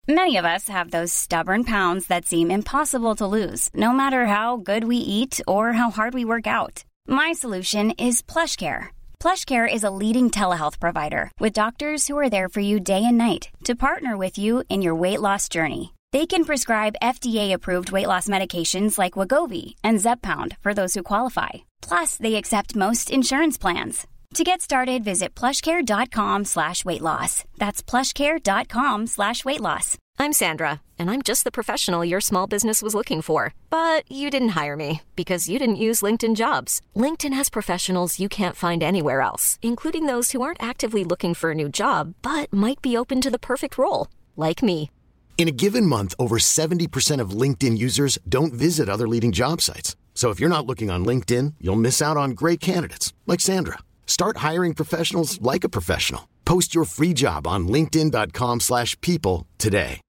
Many of us have those stubborn pounds that seem impossible to lose, no matter how good we eat or how hard we work out. My solution is PlushCare. PlushCare is a leading telehealth provider with doctors who are there for you day and night to partner with you in your weight loss journey. They can prescribe FDA-approved weight loss medications like Wegovy and Zepbound for those who qualify. Plus, they accept most insurance plans. To get started, visit plushcare.com/weightloss. That's plushcare.com/weightloss. I'm Sandra, and I'm just the professional your small business was looking for. But you didn't hire me because you didn't use LinkedIn Jobs. LinkedIn has professionals you can't find anywhere else, including those who aren't actively looking for a new job, but might be open to the perfect role, like me. In a given month, over 70% of LinkedIn users don't visit other leading job sites. So if you're not looking on LinkedIn, you'll miss out on great candidates like Sandra. Start hiring professionals like a professional. Post your free job on linkedin.com/people today.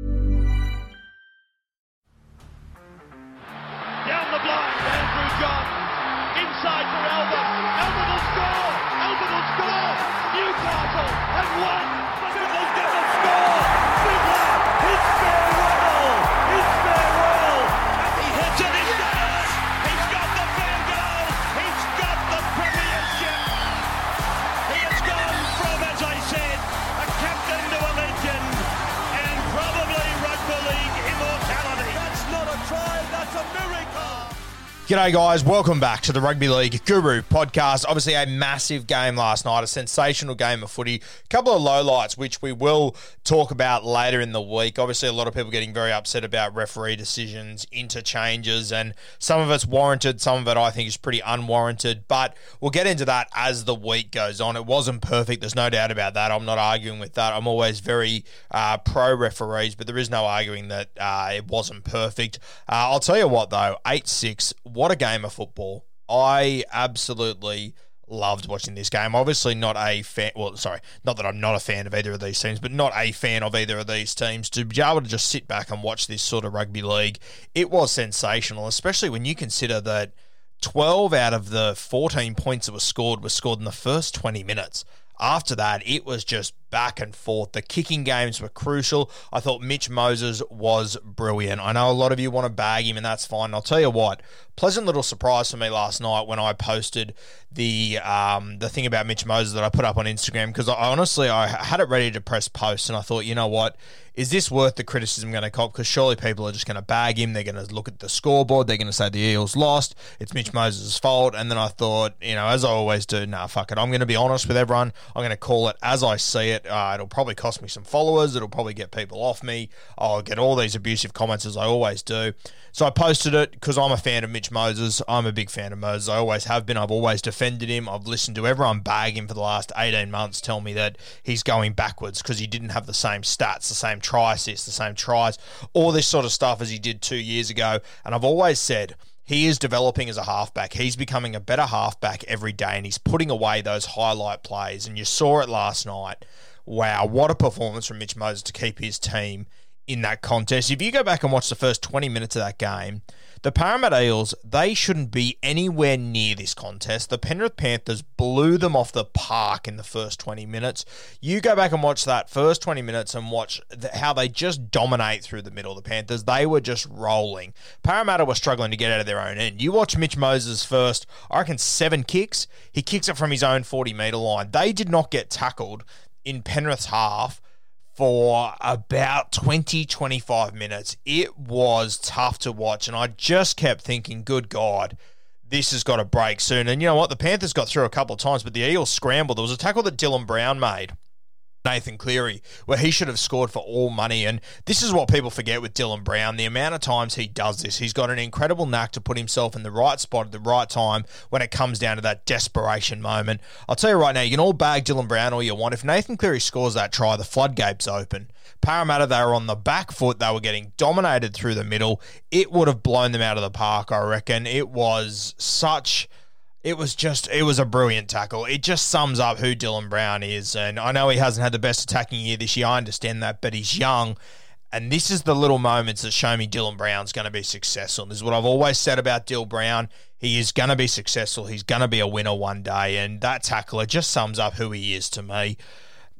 Down the blind, Andrew John. Inside for Albert. Albert will score. Albert will score. Newcastle have won. Fiddler's going to score. Fiddler, it's farewell. It's farewell. And he hits it. He's got it. He's got the field goal. He's got the premiership. He has gone from, as I said, a captain to a legend, and probably rugby league immortality. That's not a try, that's a miracle. G'day guys, welcome back to the Rugby League Guru podcast. Obviously a massive game last night, a sensational game of footy. A couple of lowlights which we will talk about later in the week. Obviously a lot of people getting very upset about referee decisions, interchanges, and some of it's warranted, some of it I think is pretty unwarranted, but we'll get into that as the week goes on. It wasn't perfect, there's no doubt about that. I'm not arguing with that. I'm always very pro referees, but there is no arguing that it wasn't perfect. I'll tell you what though, 8-6, what a game of football. I absolutely loved watching this game. Obviously not a fan, not that I'm not a fan of either of these teams, but not a fan of either of these teams. To be able to just sit back and watch this sort of rugby league, it was sensational, especially when you consider that 12 out of the 14 points that were scored in the first 20 minutes. After that, it was just back and forth. The kicking games were crucial. I thought Mitch Moses was brilliant. I know a lot of you want to bag him, and that's fine. I'll tell you what, pleasant little surprise for me last night when I posted the thing about Mitch Moses that I put up on Instagram, because I had it ready to press post, and I thought, you know what, is this worth the criticism going to cop? Because surely people are just going to bag him. They're going to look at the scoreboard. They're going to say the Eels lost. It's Mitch Moses' fault. And then I thought, as I always do, fuck it. I'm going to be honest with everyone. I'm going to call it as I see it. It'll probably cost me some followers. It'll probably get people off me. I'll get all these abusive comments as I always do. So I posted it because I'm a fan of Mitch Moses. I'm a big fan of Moses. I always have been. I've always defended him. I've listened to everyone bag him for the last 18 months, tell me that he's going backwards because he didn't have the same stats, the same try assists, the same tries, all this sort of stuff as he did 2 years ago. And I've always said, he is developing as a halfback. He's becoming a better halfback every day, and he's putting away those highlight plays. And you saw it last night. Wow, what a performance from Mitch Moses to keep his team in that contest. If you go back and watch the first 20 minutes of that game, the Parramatta Eels, they shouldn't be anywhere near this contest. The Penrith Panthers blew them off the park in the first 20 minutes. You go back and watch that first 20 minutes and watch how they just dominate through the middle. The Panthers, they were just rolling. Parramatta were struggling to get out of their own end. You watch Mitch Moses' first, I reckon 7 kicks. He kicks it from his own 40-metre line. They did not get tackled in Penrith's half for about 20-25 minutes. It was tough to watch, and I just kept thinking, good God, this has got to break soon. And you know what? The Panthers got through a couple of times, but the Eels scrambled. There was a tackle that Dylan Brown made, Nathan Cleary, where he should have scored for all money. And this is what people forget with Dylan Brown, the amount of times he does this. He's got an incredible knack to put himself in the right spot at the right time when it comes down to that desperation moment. I'll tell you right now, you can all bag Dylan Brown all you want. If Nathan Cleary scores that try, the floodgates open. Parramatta, they were on the back foot. They were getting dominated through the middle. It would have blown them out of the park, I reckon. It was a brilliant tackle. It just sums up who Dylan Brown is. And I know he hasn't had the best attacking year this year. I understand that, but he's young. And this is the little moments that show me Dylan Brown's going to be successful. This is what I've always said about Dylan Brown. He is going to be successful. He's going to be a winner one day. And that tackler just sums up who he is to me.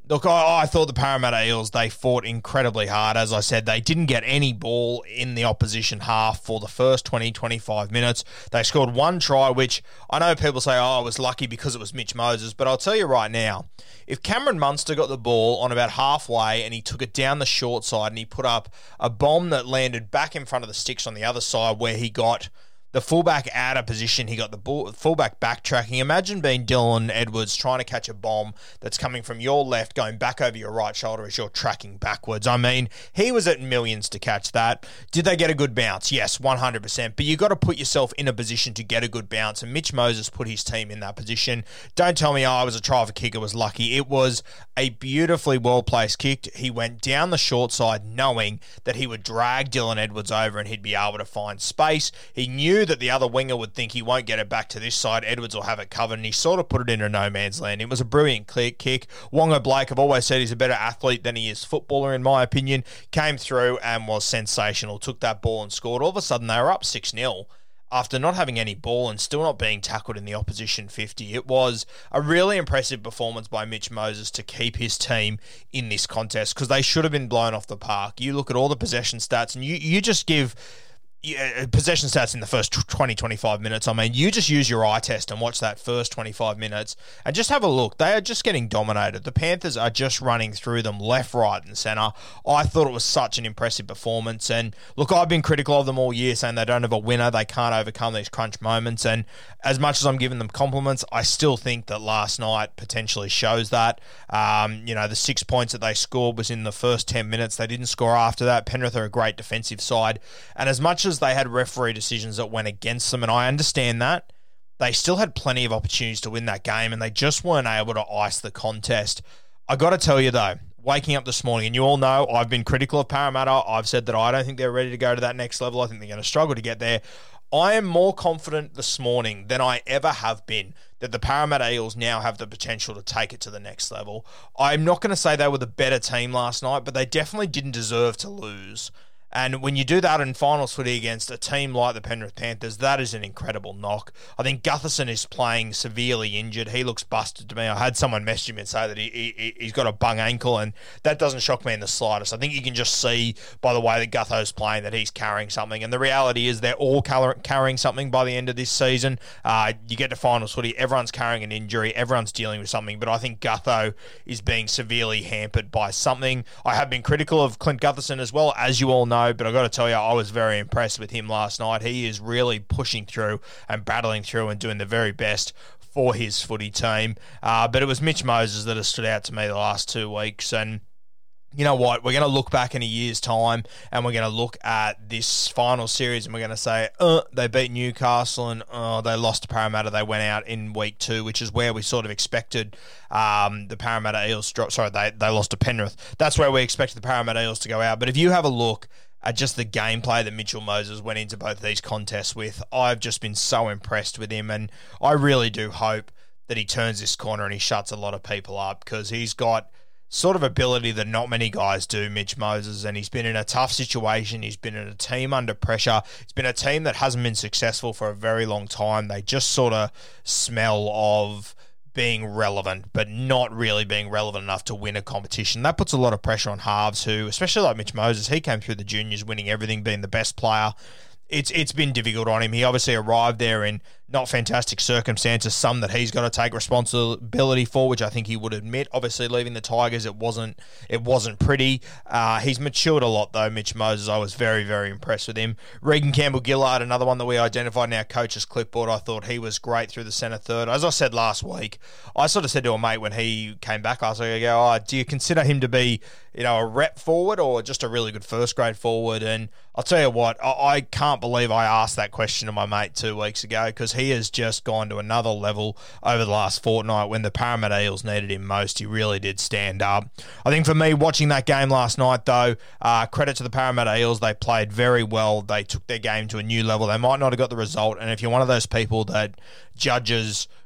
Look, I thought the Parramatta Eels, they fought incredibly hard. As I said, they didn't get any ball in the opposition half for the first 20, 25 minutes. They scored one try, which I know people say, I was lucky because it was Mitch Moses. But I'll tell you right now, if Cameron Munster got the ball on about halfway and he took it down the short side and he put up a bomb that landed back in front of the sticks on the other side where he got the fullback out of position, he got the fullback backtracking. Imagine being Dylan Edwards trying to catch a bomb that's coming from your left, going back over your right shoulder as you're tracking backwards. I mean, he was at millions to catch that. Did they get a good bounce? Yes, 100%. But you got to put yourself in a position to get a good bounce, and Mitch Moses put his team in that position. Don't tell me, I was a try for kick, it was lucky. It was a beautifully well-placed kick. He went down the short side knowing that he would drag Dylan Edwards over and he'd be able to find space. He knew that the other winger would think he won't get it back to this side. Edwards will have it covered, and he sort of put it into no man's land. It was a brilliant kick. Wonga Blake, I've always said he's a better athlete than he is footballer, in my opinion. Came through and was sensational. Took that ball and scored. All of a sudden, they were up 6-0 after not having any ball and still not being tackled in the opposition 50. It was a really impressive performance by Mitch Moses to keep his team in this contest, because they should have been blown off the park. You look at all the possession stats, and you just give possession stats in the first 20, 25 minutes. I mean, you just use your eye test and watch that first 25 minutes and just have a look. They are just getting dominated. The Panthers are just running through them left, right and centre. I thought it was such an impressive performance. And look, I've been critical of them all year, saying they don't have a winner. They can't overcome these crunch moments. And as much as I'm giving them compliments, I still think that last night potentially shows that. The 6 points that they scored was in the first 10 minutes. They didn't score after that. Penrith are a great defensive side. And as much as they had referee decisions that went against them, and I understand that, they still had plenty of opportunities to win that game, and they just weren't able to ice the contest. I got to tell you, though, waking up this morning, and you all know I've been critical of Parramatta. I've said that I don't think they're ready to go to that next level. I think they're going to struggle to get there. I am more confident this morning than I ever have been that the Parramatta Eels now have the potential to take it to the next level. I'm not going to say they were the better team last night, but they definitely didn't deserve to lose. And when you do that in finals footy against a team like the Penrith Panthers, that is an incredible knock. I think Gutherson is playing severely injured. He looks busted to me. I had someone message me and say that he's got a bung ankle, and that doesn't shock me in the slightest. I think you can just see by the way that Gutho's playing that he's carrying something. And the reality is they're all carrying something by the end of this season. You get to finals footy, everyone's carrying an injury, everyone's dealing with something. But I think Gutho is being severely hampered by something. I have been critical of Clint Gutherson as well, as you all know. But I've got to tell you, I was very impressed with him last night. He is really pushing through and battling through and doing the very best for his footy team. But it was Mitch Moses that has stood out to me the last 2 weeks. And you know what? We're going to look back in a year's time and we're going to look at this final series and we're going to say, they beat Newcastle and they lost to Parramatta. They went out in week 2, which is where we sort of expected the Parramatta Eels drop. Sorry, they lost to Penrith. That's where we expected the Parramatta Eels to go out. But if you have a look at just the gameplay that Mitchell Moses went into both these contests with, I've just been so impressed with him, and I really do hope that he turns this corner and he shuts a lot of people up, because he's got sort of ability that not many guys do, Mitch Moses, and he's been in a tough situation. He's been in a team under pressure. It's been a team that hasn't been successful for a very long time. They just sort of smell of being relevant, but not really being relevant enough to win a competition. That puts a lot of pressure on halves who, especially like Mitch Moses, he came through the juniors winning everything, being the best player. It's been difficult on him. He obviously arrived there in not fantastic circumstances, some that he's got to take responsibility for, which I think he would admit. Obviously, leaving the Tigers, it wasn't pretty. He's matured a lot, though, Mitch Moses. I was very, very impressed with him. Regan Campbell-Gillard, another one that we identified in our coach's clipboard. I thought he was great through the centre third. As I said last week, I sort of said to a mate when he came back, I was like, do you consider him to be, a rep forward or just a really good first-grade forward? And I'll tell you what, I can't believe I asked that question to my mate 2 weeks ago, because he has just gone to another level over the last fortnight. When the Parramatta Eels needed him most, he really did stand up. I think for me, watching that game last night, though, credit to the Parramatta Eels. They played very well. They took their game to a new level. They might not have got the result, and if you're one of those people that judges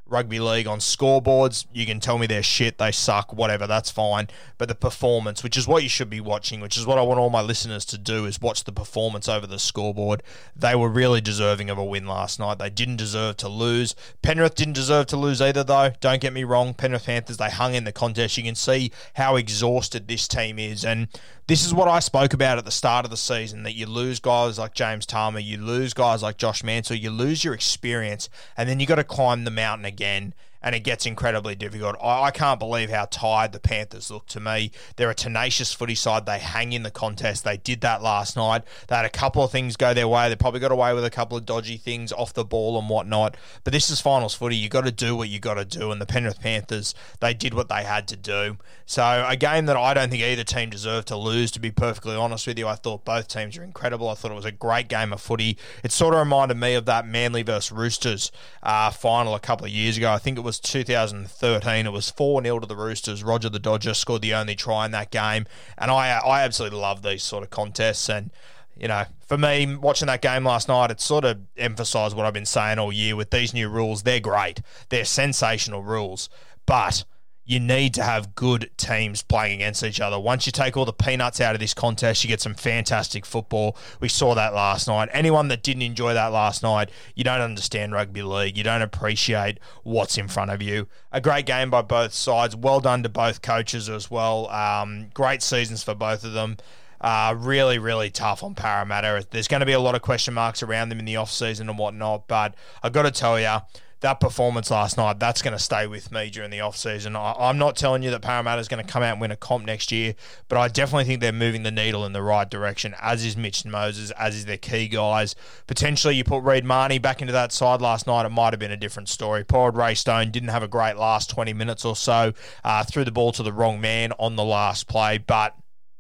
rugby league on scoreboards. You can tell me they're shit, they suck, whatever, that's fine. But the performance, which is what you should be watching, which is what I want all my listeners to do, is watch the performance over the scoreboard. They were really deserving of a win last night. They didn't deserve to lose. Penrith didn't deserve to lose either, though. Don't get me wrong. Penrith Panthers, they hung in the contest. You can see how exhausted this team is. And this is what I spoke about at the start of the season, that you lose guys like James Tarmer, you lose guys like Josh Mansell, you lose your experience, and then you got to climb the mountain again, and it gets incredibly difficult. I can't believe how tired the Panthers look to me. They're a tenacious footy side. They hang in the contest. They did that last night. They had a couple of things go their way. They probably got away with a couple of dodgy things off the ball and whatnot. But this is finals footy. You got to do what you got to do. And the Penrith Panthers, they did what they had to do. So a game that I don't think either team deserved to lose, to be perfectly honest with you. I thought both teams were incredible. I thought it was a great game of footy. It sort of reminded me of that Manly versus Roosters final a couple of years ago. I think it was 2013. It was 4-0 to the Roosters. Roger the Dodger scored the only try in that game. And I absolutely love these sort of contests. And, you know, for me, watching that game last night, it sort of emphasised what I've been saying all year with these new rules. They're great. They're sensational rules. But you need to have good teams playing against each other. Once you take all the peanuts out of this contest, you get some fantastic football. We saw that last night. Anyone that didn't enjoy that last night, you don't understand rugby league. You don't appreciate what's in front of you. A great game by both sides. Well done to both coaches as well. Great seasons for both of them. Really, really tough on Parramatta. There's going to be a lot of question marks around them in the off-season and whatnot, but I've got to tell you, that performance last night, that's going to stay with me during the off-season. I'm not telling you that Parramatta is going to come out and win a comp next year, but I definitely think they're moving the needle in the right direction, as is Mitch Moses, as is their key guys. Potentially, you put Reid Marnie back into that side last night, it might have been a different story. Poor old Ray Stone didn't have a great last 20 minutes or so, threw the ball to the wrong man on the last play, but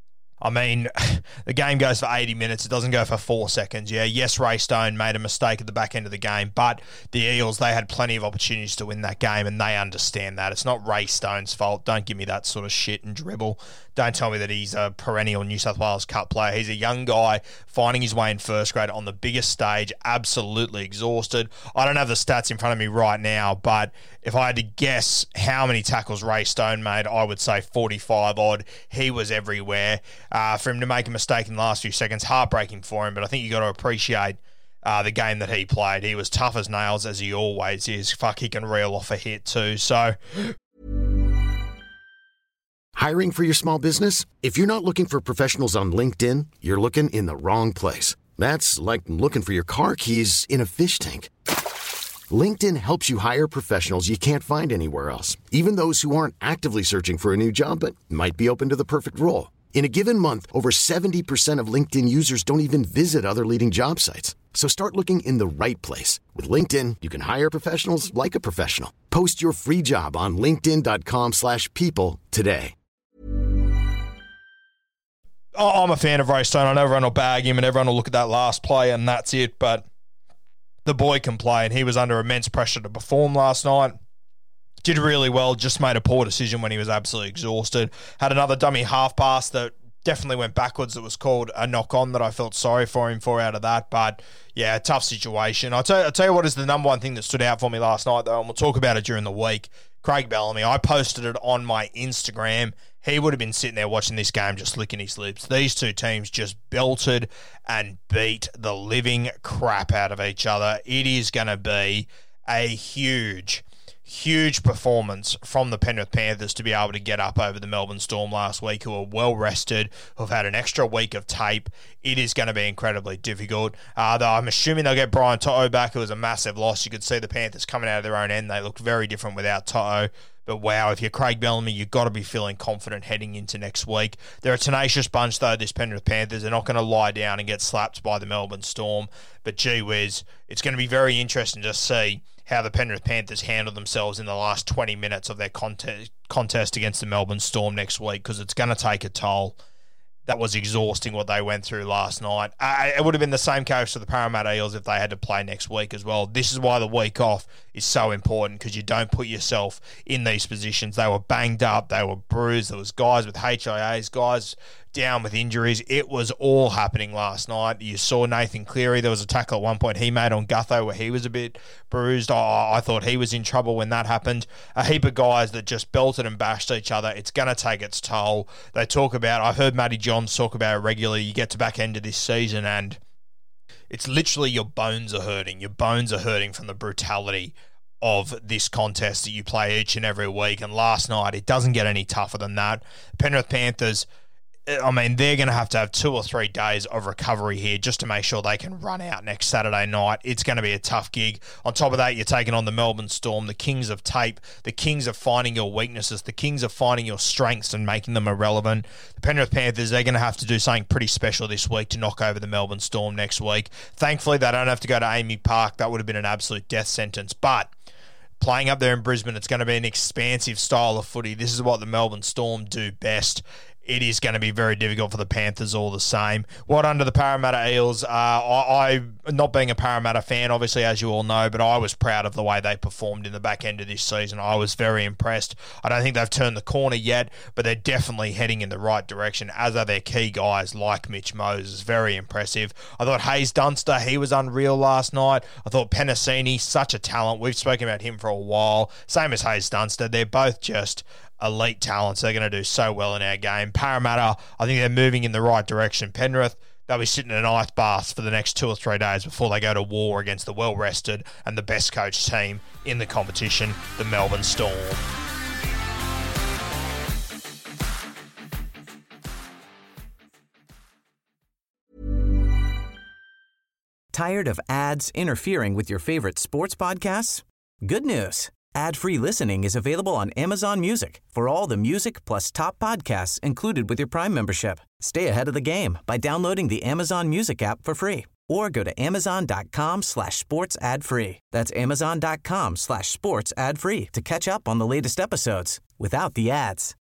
I mean, the game goes for 80 minutes. It doesn't go for 4 seconds. Yeah, yes, Ray Stone made a mistake at the back end of the game, but the Eels, they had plenty of opportunities to win that game, and they understand that. It's not Ray Stone's fault. Don't give me that sort of shit and dribble. Don't tell me that he's a perennial New South Wales Cup player. He's a young guy finding his way in first grade on the biggest stage, absolutely exhausted. I don't have the stats in front of me right now, but if I had to guess how many tackles Ray Stone made, I would say 45 odd. He was everywhere. For him to make a mistake in the last few seconds, heartbreaking for him, but I think you got to appreciate the game that he played. He was tough as nails, as he always is. Fuck, he can reel off a hit too. So, Hiring for your small business? If you're not looking for professionals on LinkedIn, you're looking in the wrong place. That's like looking for your car keys in a fish tank. LinkedIn helps you hire professionals you can't find anywhere else, even those who aren't actively searching for a new job but might be open to the perfect role. In a given month, over 70% of LinkedIn users don't even visit other leading job sites. So start looking in the right place. With LinkedIn, you can hire professionals like a professional. Post your free job on linkedin.com/people today. I'm a fan of Ray Stone. I know everyone will bag him and everyone will look at that last play and that's it, but the boy can play, and he was under immense pressure to perform last night. Did really well, just made a poor decision when he was absolutely exhausted. Had another dummy half pass that definitely went backwards that was called a knock-on that I felt sorry for him for out of that. But, yeah, tough situation. I'll tell you what is the number one thing that stood out for me last night, though, and we'll talk about it during the week. Craig Bellamy. I posted it on my Instagram. He would have been sitting there watching this game just licking his lips. These two teams just belted and beat the living crap out of each other. It is going to be a huge performance from the Penrith Panthers to be able to get up over the Melbourne Storm last week, who are well rested, who've had an extra week of tape. It is going to be incredibly difficult. Though I'm assuming they'll get Brian To'o back, who was a massive loss. You could see the Panthers coming out of their own end. They looked very different without To'o. But wow, if you're Craig Bellamy, you've got to be feeling confident heading into next week. They're a tenacious bunch, though, this Penrith Panthers. They're not going to lie down and get slapped by the Melbourne Storm. But gee whiz, it's going to be very interesting to see how the Penrith Panthers handle themselves in the last 20 minutes of their contest against the Melbourne Storm next week, because it's going to take a toll. That was exhausting what they went through last night. It would have been the same case for the Parramatta Eels if they had to play next week as well. This is why the week off is so important, because you don't put yourself in these positions. They were banged up. They were bruised. There was guys with HIAs, guys down with injuries. It was all happening last night. You saw Nathan Cleary. There was a tackle at one point he made on Gutho where he was a bit bruised. I thought he was in trouble when that happened. A heap of guys that just belted and bashed each other. It's going to take its toll. They talk about, I've heard Matty Johns talk about it regularly. You get to back end of this season and it's literally your bones are hurting. Your bones are hurting from the brutality of this contest that you play each and every week. And last night, it doesn't get any tougher than that. Penrith Panthers, I mean, they're going to have 2 or 3 days of recovery here just to make sure they can run out next Saturday night. It's going to be a tough gig. On top of that, you're taking on the Melbourne Storm, the kings of tape, the kings of finding your weaknesses, the kings of finding your strengths and making them irrelevant. The Penrith Panthers, they're going to have to do something pretty special this week to knock over the Melbourne Storm next week. Thankfully, they don't have to go to Amy Park. That would have been an absolute death sentence. But playing up there in Brisbane, it's going to be an expansive style of footy. This is what the Melbourne Storm do best. It is going to be very difficult for the Panthers all the same. What under the Parramatta Eels? I not being a Parramatta fan, obviously, as you all know, but I was proud of the way they performed in the back end of this season. I was very impressed. I don't think they've turned the corner yet, but they're definitely heading in the right direction, as are their key guys like Mitch Moses. Very impressive. I thought Hayes Dunster, he was unreal last night. I thought Penasini, such a talent. We've spoken about him for a while. Same as Hayes Dunster. They're both just elite talents. They're going to do so well in our game. Parramatta, I think they're moving in the right direction. Penrith, they'll be sitting in an ice bath for the next 2 or 3 days before they go to war against the well-rested and the best coached team in the competition, the Melbourne Storm. Tired of ads interfering with your favorite sports podcasts? Good news. Ad-free listening is available on Amazon Music for all the music plus top podcasts included with your Prime membership. Stay ahead of the game by downloading the Amazon Music app for free or go to amazon.com/sports ad free. That's amazon.com/sports ad free to catch up on the latest episodes without the ads.